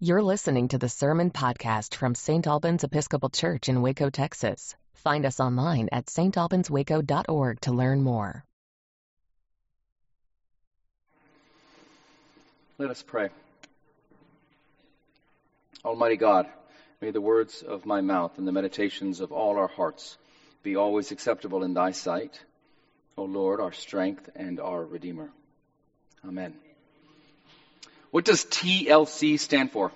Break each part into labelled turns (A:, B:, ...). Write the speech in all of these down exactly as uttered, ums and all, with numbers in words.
A: You're listening to the Sermon Podcast from Saint Albans Episcopal Church in Waco, Texas. Find us online at s t albans waco dot org to learn more.
B: Let us pray. Almighty God, may the words of my mouth and the meditations of all our hearts be always acceptable in thy sight, O Lord, our strength and our Redeemer. Amen. What does T L C stand for?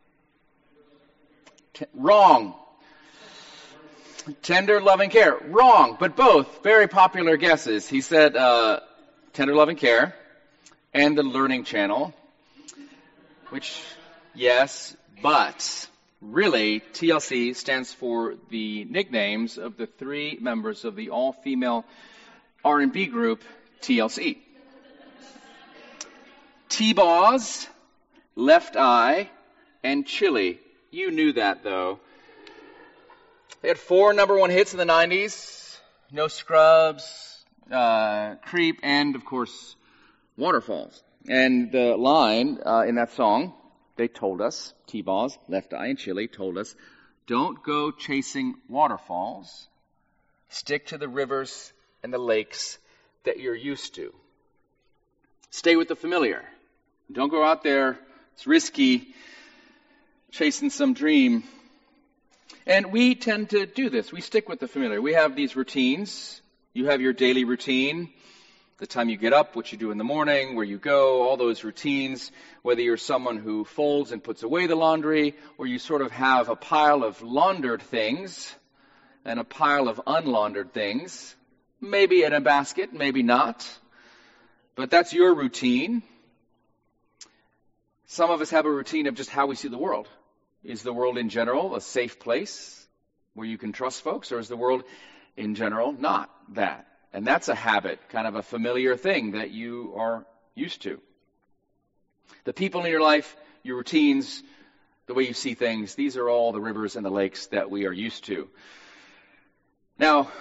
B: T- wrong. Tender, loving care. Wrong, but both very popular guesses. He said uh, Tender, Loving Care and the Learning Channel, which, yes, but really T L C stands for the nicknames of the three members of the all-female R and B group T L C. T-Boz, Left Eye, and Chili. You knew that, though. They had four number one hits in the nineties. No Scrubs, uh, Creep, and, of course, Waterfalls. And the line uh, in that song, they told us, T-Boz, Left Eye, and Chili told us, don't go chasing waterfalls. Stick to the rivers and the lakes that you're used to. Stay with the familiar. Don't go out there. It's risky, chasing some dream. And we tend to do this. We stick with the familiar. We have these routines. You have your daily routine, the time you get up, what you do in the morning, where you go, all those routines, whether you're someone who folds and puts away the laundry, or you sort of have a pile of laundered things and a pile of unlaundered things, maybe in a basket, maybe not. But that's your routine. Some of us have a routine of just how we see the world. Is the world in general a safe place where you can trust folks, or is the world in general not that? And that's a habit, kind of a familiar thing that you are used to. The people in your life, your routines, the way you see things, these are all the rivers and the lakes that we are used to. Now,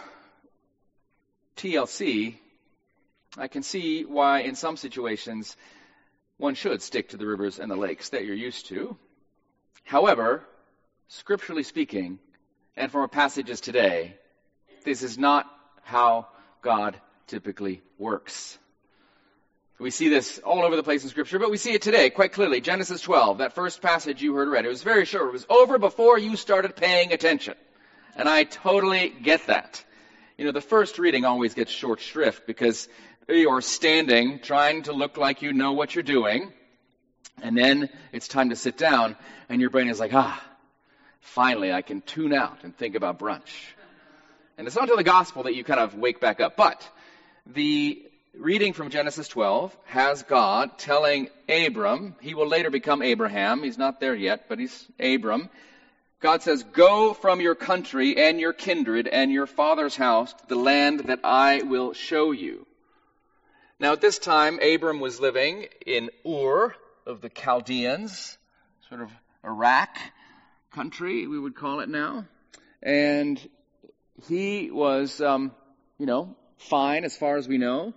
B: T L C, I can see why in some situations one should stick to the rivers and the lakes that you're used to. However, scripturally speaking, and from our passages today, this is not how God typically works. We see this all over the place in Scripture, but we see it today quite clearly. Genesis twelve, that first passage you heard read, it was very short. It was over before you started paying attention. And I totally get that. You know, the first reading always gets short shrift because you're standing, trying to look like you know what you're doing, and then it's time to sit down, and your brain is like, ah, finally I can tune out and think about brunch. And it's not until the gospel that you kind of wake back up. But the reading from Genesis twelve has God telling Abram, he will later become Abraham, he's not there yet, but he's Abram. God says, go from your country and your kindred and your father's house to the land that I will show you. Now at this time, Abram was living in Ur of the Chaldeans, sort of Iraq country, we would call it now. And he was, um, you know, fine as far as we know.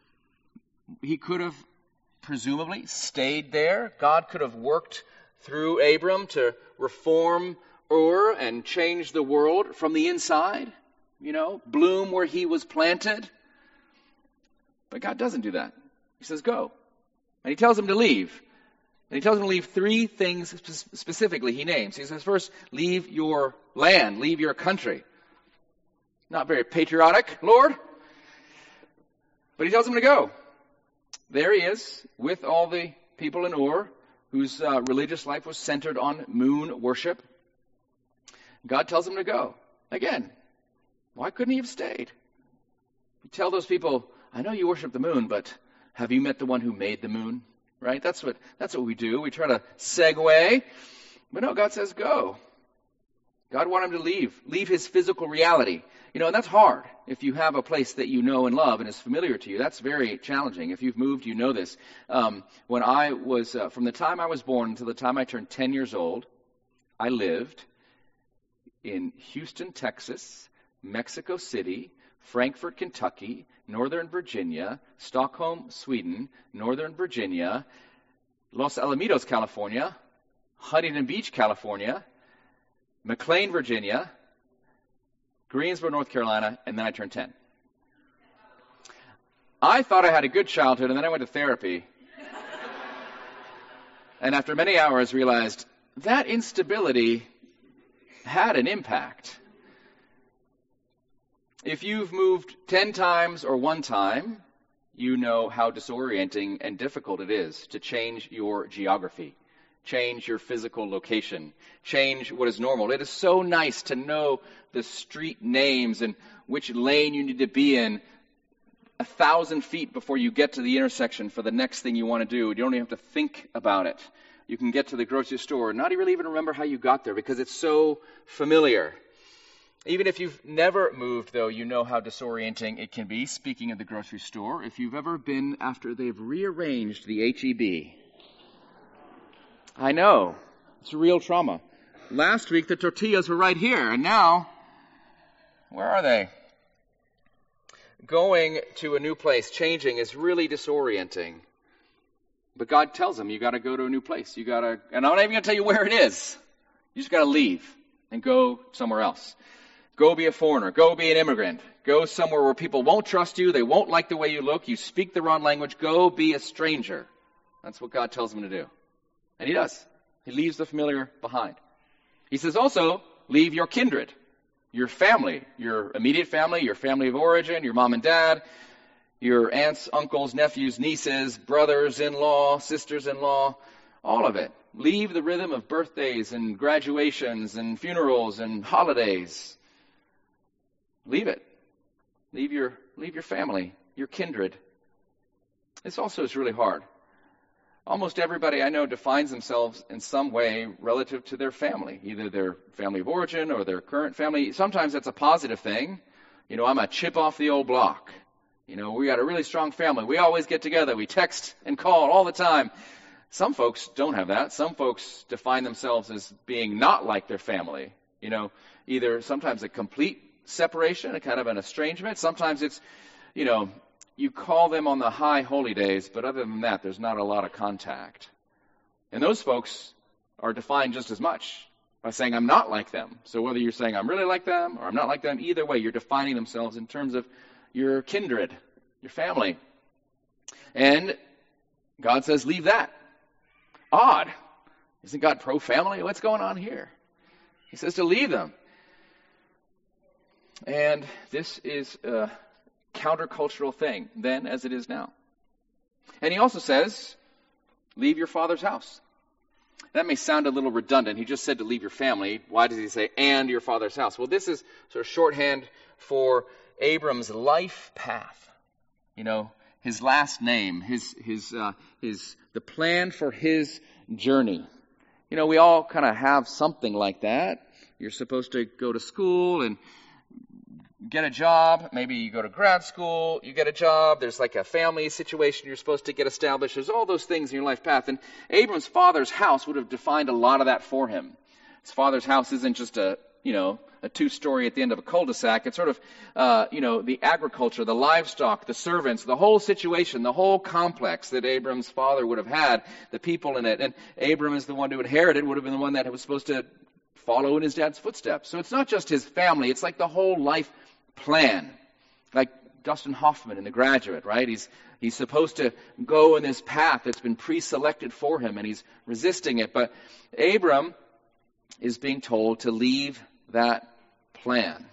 B: He could have presumably stayed there. God could have worked through Abram to reform Ur and change the world from the inside, you know, bloom where he was planted. But God doesn't do that. He says, go. And he tells him to leave. And he tells him to leave three things specifically he names. He says, first, leave your land, leave your country. Not very patriotic, Lord. But he tells him to go. There he is with all the people in Ur whose uh, religious life was centered on moon worship. God tells him to go. Again, why couldn't he have stayed? You tell those people, I know you worship the moon, but have you met the one who made the moon? Right? That's what that's what we do. We try to segue. But no, God says go. God wanted him to leave. Leave his physical reality. You know, and that's hard. If you have a place that you know and love and is familiar to you, that's very challenging. If you've moved, you know this. Um, when I was, uh, from the time I was born until the time I turned ten years old, I lived in Houston, Texas, Mexico City, Frankfort, Kentucky, Northern Virginia, Stockholm, Sweden, Northern Virginia, Los Alamitos, California, Huntington Beach, California, McLean, Virginia, Greensboro, North Carolina, and then I turned ten. I thought I had a good childhood, and then I went to therapy. And after many hours, realized that instability had an impact. If you've moved ten times or one time, you know how disorienting and difficult it is to change your geography, change your physical location, change what is normal. It is so nice to know the street names and which lane you need to be in a thousand feet before you get to the intersection for the next thing you want to do. You don't even have to think about it. You can get to the grocery store and not really even remember how you got there because it's so familiar. Even if you've never moved, though, you know how disorienting it can be. Speaking of the grocery store, if you've ever been after they've rearranged the H E B, I know, it's real trauma. Last week, the tortillas were right here, and now, where are they? Going to a new place, changing, is really disorienting. But God tells them, you got to go to a new place. You got to, and I'm not even going to tell you where it is. You just got to leave and go somewhere else. Go be a foreigner. Go be an immigrant. Go somewhere where people won't trust you. They won't like the way you look. You speak the wrong language. Go be a stranger. That's what God tells him to do. And he does. He leaves the familiar behind. He says also, leave your kindred, your family, your immediate family, your family of origin, your mom and dad, your aunts, uncles, nephews, nieces, brothers-in-law, sisters-in-law, all of it. Leave the rhythm of birthdays and graduations and funerals and holidays. Leave it. Leave your leave your family, your kindred. This also is really hard. Almost everybody I know defines themselves in some way relative to their family, either their family of origin or their current family. Sometimes that's a positive thing. You know, I'm a chip off the old block. You know, we got a really strong family. We always get together. We text and call all the time. Some folks don't have that. Some folks define themselves as being not like their family. You know, either sometimes a complete separation, a kind of an estrangement. Sometimes it's, you know, you call them on the high holy days, but other than that, there's not a lot of contact. And those folks are defined just as much by saying, I'm not like them. So whether you're saying I'm really like them or I'm not like them, either way, you're defining themselves in terms of your kindred, your family. And God says, leave that. Odd. Isn't God pro-family? What's going on here? He says to leave them. And this is a countercultural thing then as it is now. And he also says, leave your father's house. That may sound a little redundant. He just said to leave your family. Why does he say, and your father's house? Well, this is sort of shorthand for Abram's life path. You know, his last name, his his uh, his the plan for his journey. You know, we all kind of have something like that. You're supposed to go to school and get a job. Maybe you go to grad school, you get a job. There's like a family situation you're supposed to get established. There's all those things in your life path. And Abram's father's house would have defined a lot of that for him. His father's house isn't just a, you know, a two-story at the end of a cul-de-sac. It's sort of, uh, you know, the agriculture, the livestock, the servants, the whole situation, the whole complex that Abram's father would have had, the people in it. And Abram is the one who inherited, would have been the one that was supposed to follow in his dad's footsteps. So it's not just his family. It's like the whole life plan. Like Dustin Hoffman in The Graduate, right? He's he's supposed to go in this path that's been pre-selected for him, and he's resisting it. But Abram is being told to leave that plan,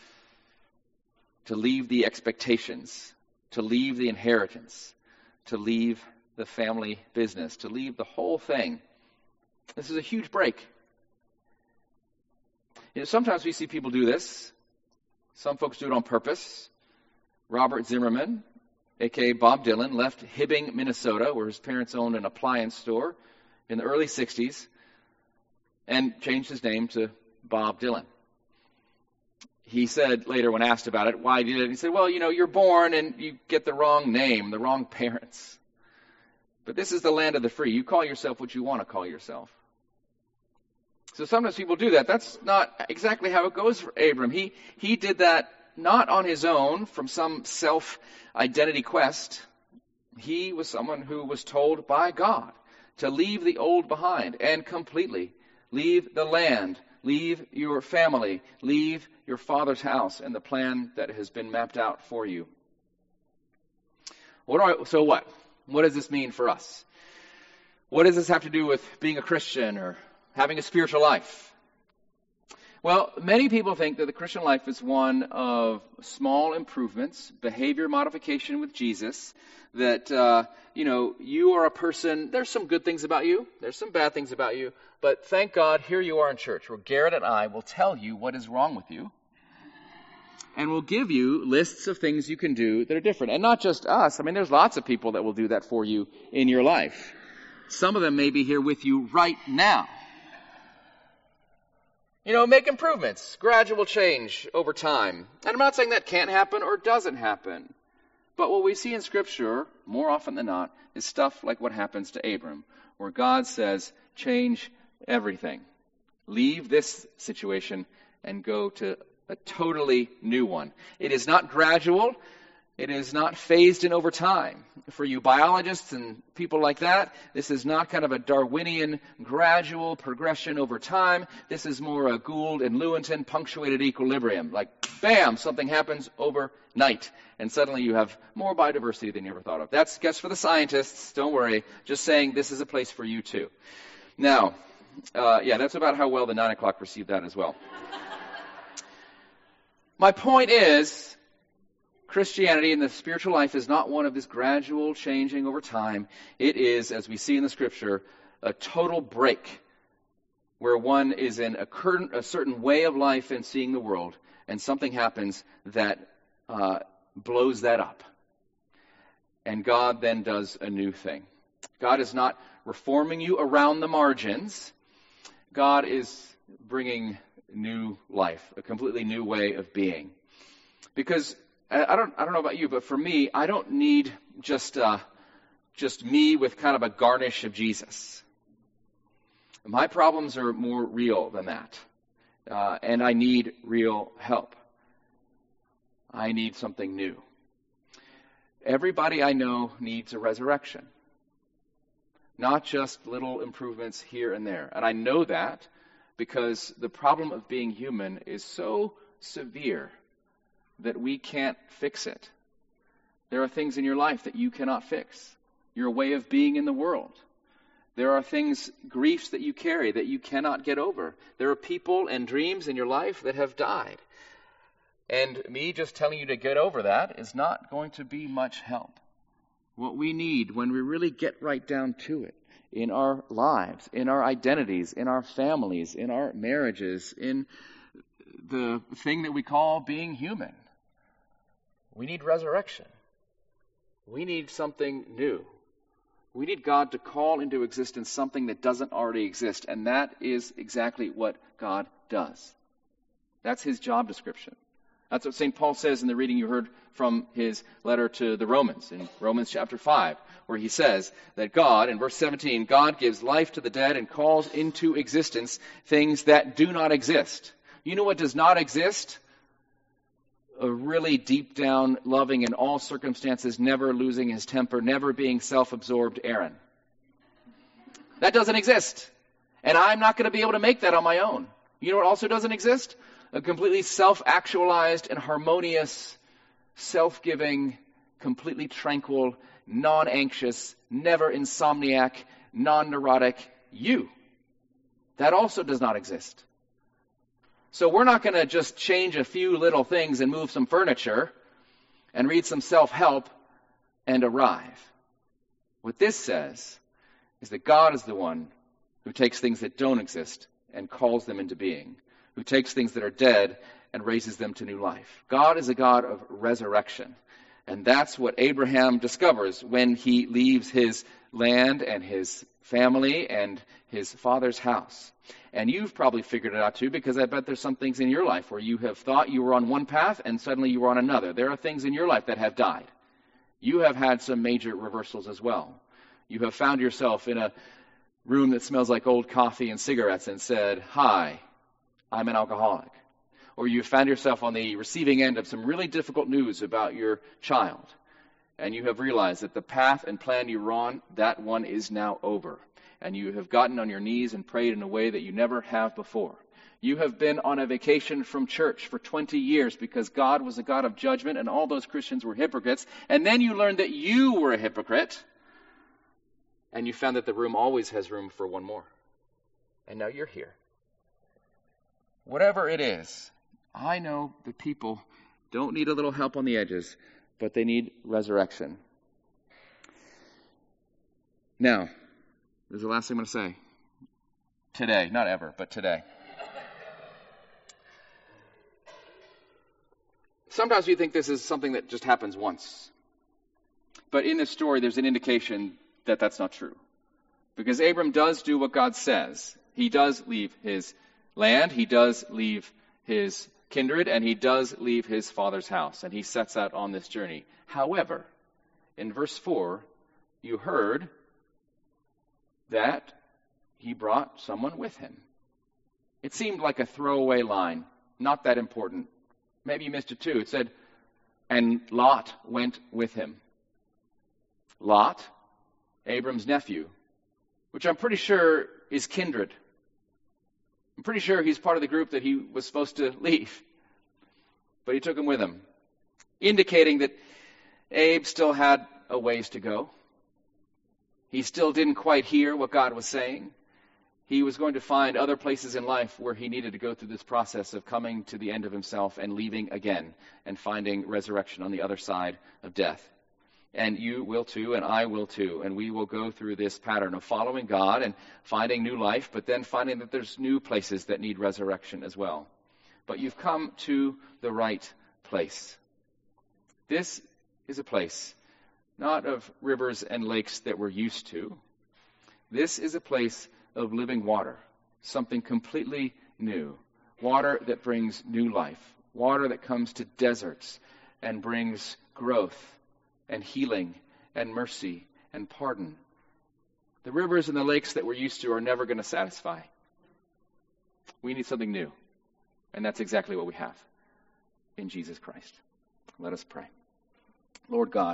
B: to leave the expectations, to leave the inheritance, to leave the family business, to leave the whole thing. This is a huge break. You know, sometimes we see people do this. Some folks do it on purpose. Robert Zimmerman, a k a. Bob Dylan, left Hibbing, Minnesota, where his parents owned an appliance store in the early sixties, and changed his name to Bob Dylan. He said later when asked about it, why did it? He said, well, you know, you're born and you get the wrong name, the wrong parents. But this is the land of the free. You call yourself what you want to call yourself. So sometimes people do that. That's not exactly how it goes for Abram. He he did that not on his own from some self-identity quest. He was someone who was told by God to leave the old behind and completely leave the land, leave your family, leave your father's house and the plan that has been mapped out for you. What do I, so what? What does this mean for us? What does this have to do with being a Christian or having a spiritual life? Well, many people think that the Christian life is one of small improvements, behavior modification with Jesus, that, uh, you know, you are a person, there's some good things about you, there's some bad things about you, but thank God, here you are in church, where Garrett and I will tell you what is wrong with you, and we'll give you lists of things you can do that are different. And not just us, I mean, there's lots of people that will do that for you in your life. Some of them may be here with you right now. You know, make improvements, gradual change over time. And I'm not saying that can't happen or doesn't happen. But what we see in Scripture, more often than not, is stuff like what happens to Abram, where God says, change everything. Leave this situation and go to a totally new one. It is not gradual. It is not phased in over time. For you biologists and people like that, this is not kind of a Darwinian gradual progression over time. This is more a Gould and Lewontin punctuated equilibrium. Like, bam, something happens overnight, and suddenly you have more biodiversity than you ever thought of. That's just for the scientists. Don't worry. Just saying this is a place for you too. Now, uh, yeah, that's about how well the nine o'clock received that as well. My point is, Christianity and the spiritual life is not one of this gradual changing over time. It is, as we see in the Scripture, a total break where one is in a, cur- a certain way of life and seeing the world, and something happens that uh, blows that up. And God then does a new thing. God is not reforming you around the margins. God is bringing new life, a completely new way of being. Because I don't I don't know about you, but for me, I don't need just uh, just me with kind of a garnish of Jesus. My problems are more real than that. Uh, and I need real help. I need something new. Everybody I know needs a resurrection. Not just little improvements here and there. And I know that because the problem of being human is so severe that we can't fix it. There are things in your life that you cannot fix. Your way of being in the world. There are things, griefs that you carry that you cannot get over. There are people and dreams in your life that have died. And me just telling you to get over that is not going to be much help. What we need when we really get right down to it, in our lives, in our identities, in our families, in our marriages, in the thing that we call being human, we need resurrection. We need something new. We need God to call into existence something that doesn't already exist, and that is exactly what God does. That's his job description. That's what Saint Paul says in the reading you heard from his letter to the Romans, in Romans chapter five, where he says that God, in verse seventeen, God gives life to the dead and calls into existence things that do not exist. You know what does not exist? A really deep down, loving in all circumstances, never losing his temper, never being self-absorbed Aaron. That doesn't exist. And I'm not going to be able to make that on my own. You know what also doesn't exist? A completely self-actualized and harmonious, self-giving, completely tranquil, non-anxious, never insomniac, non-neurotic you. That also does not exist. So we're not going to just change a few little things and move some furniture and read some self-help and arrive. What this says is that God is the one who takes things that don't exist and calls them into being, who takes things that are dead and raises them to new life. God is a God of resurrection. And that's what Abraham discovers when he leaves his land and his family and his father's house. And you've probably figured it out too, because I bet there's some things in your life where you have thought you were on one path and suddenly you were on another. There are things in your life that have died. You have had some major reversals as well. You have found yourself in a room that smells like old coffee and cigarettes and said, "Hi, I'm an alcoholic." Or you found yourself on the receiving end of some really difficult news about your child. And you have realized that the path and plan you were on, that one is now over. and you have gotten on your knees and prayed in a way that you never have before. You have been on a vacation from church for twenty years because God was a God of judgment and all those Christians were hypocrites. And then you learned that you were a hypocrite, and you found that the room always has room for one more. And now you're here. Whatever it is, I know the people don't need a little help on the edges, but they need resurrection. Now, this is the last thing I'm going to say. Today, not ever, but today. Sometimes we think this is something that just happens once. But in this story, there's an indication that that's not true. Because Abram does do what God says. He does leave his land, he does leave his kindred, and he does leave his father's house. And he sets out on this journey. However, in verse four, you heard that he brought someone with him. It seemed like a throwaway line, not that important. Maybe you missed it too. It said, and Lot went with him. Lot, Abram's nephew, which I'm pretty sure is kindred. I'm pretty sure he's part of the group that he was supposed to leave. But he took him with him, indicating that Abe still had a ways to go. He still didn't quite hear what God was saying. He was going to find other places in life where he needed to go through this process of coming to the end of himself and leaving again and finding resurrection on the other side of death. And you will too, and I will too. And we will go through this pattern of following God and finding new life, but then finding that there's new places that need resurrection as well. But you've come to the right place. This is a place not of rivers and lakes that we're used to. This is a place of living water, something completely new. Water that brings new life. Water that comes to deserts and brings growth and healing and mercy and pardon. The rivers and the lakes that we're used to are never going to satisfy. We need something new. And that's exactly what we have in Jesus Christ. Let us pray. Lord God,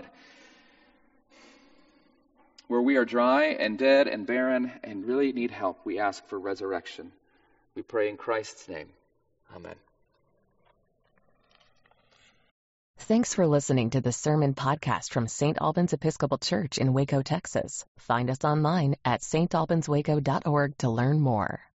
B: where we are dry and dead and barren and really need help, we ask for resurrection. We pray in Christ's name. Amen.
A: Thanks for listening to the Sermon Podcast from Saint Albans Episcopal Church in Waco, Texas. Find us online at s t albans waco dot org to learn more.